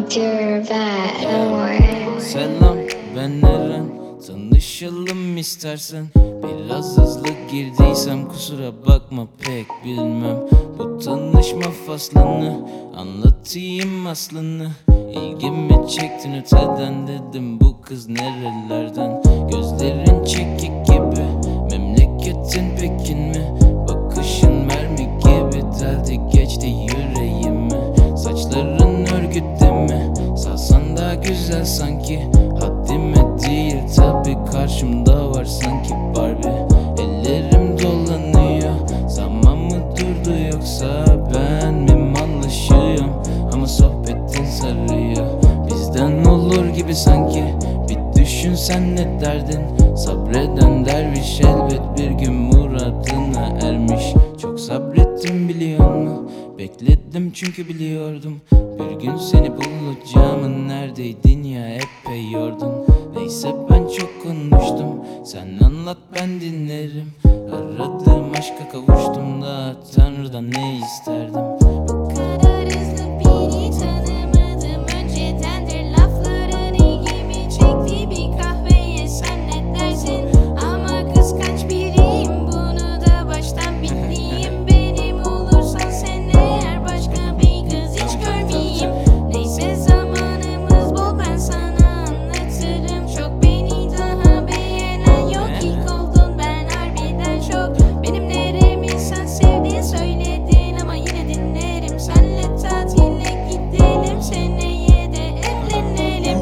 Dear bad or Selam, ben Eren. Tanışalım istersen. Biraz hızlı girdiysem kusura bakma, pek bilmem bu tanışma faslını. Anlatayım aslını. İlgimi çektin öteden, dedim bu kız nerelerden. Gözlerin çekik gibi, memleketin Pekin mi? Bakışın mermi gibi deldi geçti yüreğimi. Saçların örgüde mi? Salsan daha güzel sanki. Haddime değil tabi, karşımda var sanki Barbie. Ellerim dolanıyor, zaman mı durdu yoksa ben mi mallaşıyorum? Ama sohbetin sarıyor, bizden olur gibi sanki. Bir düşünsen ne derdin? Sabreden derviş elbet bir gün muradına ermiş. Çok sabrettim biliyor musun? Bekledim çünkü biliyordum bir gün seni bulacağımı. Neredeydin ya, epey yordun. Neyse ben çok konuştum, sen anlat ben dinlerim. Aradığım aşka kavuştum da Tanrı'dan ne isterdim? Bu kadar hızlı biri tanımadım öncedendir. Lafların ilgimi çekti, bir kahve yesem ne dersin? Ama kıskanç biriyim, bunu da baştan bildiğim. Benim olursan sen eğer, başka bir kız hiç görmeyeyim. Neyse zamanımız bol, ben sana anlatırım çok. Beni daha beğenen yok, ilk oldun ben harbiden şok. Benim neremi sen sevdin söyledin ama yine dinlerim. Senle tatile gidelim, seneye de evlenelim.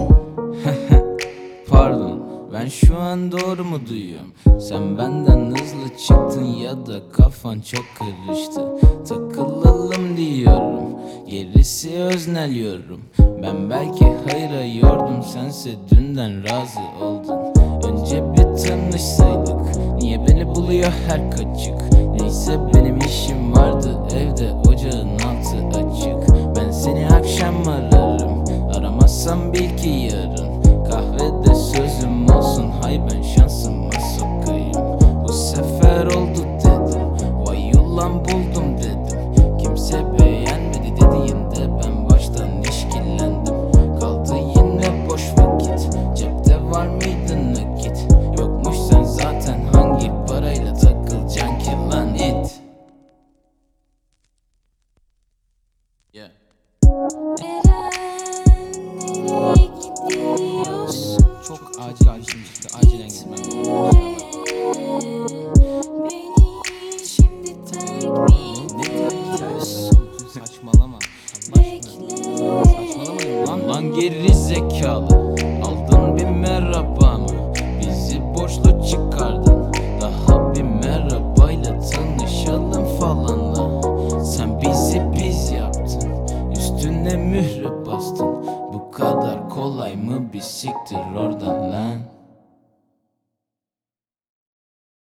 Pardon, ben şu an doğru mu duyuyorum? Sen benden hızlı çıktın ya da kafan çok karıştı. Takılalım diyorum, gerisi öznel yorum. Ben belki hayra yordum, sense dünden razı oldun. Önce bir tanışsaydık, niye beni buluyor her kaçık? Neyse benim işim vardı evde, ocağın altı açık. Ben seni akşam ararım, aramazsam bil ki yarın. Kahvede sözüm olsun, hay ben şansıma sokayım. Bu sefer oldu dedim, vay ulan buldum dedim. Kimse beğenmedi dediğinde ben baştan işkillendim. Kaldı yine boş vakit, cepte var mıydı nakit? Yokmuş sen zaten, hangi parayla takılacaksın ki lan it? Yeah. Nereye gidiyorsun? Çok acil bir şey çıktı, acilen gitmem. Beni şimdi terk mi ediyorsun? Saçmalama. Allah aşkına. Saçmalamayın lan geri zekalı. Aldın bir merhaba mı? Bizi borçlu çıkardın. Daha bir merhabayla tanışalım falanla. Sen bizi biz yaptın, üstüne mühre bastın. Bu kadar kolay mı, bir siktir oradan lan.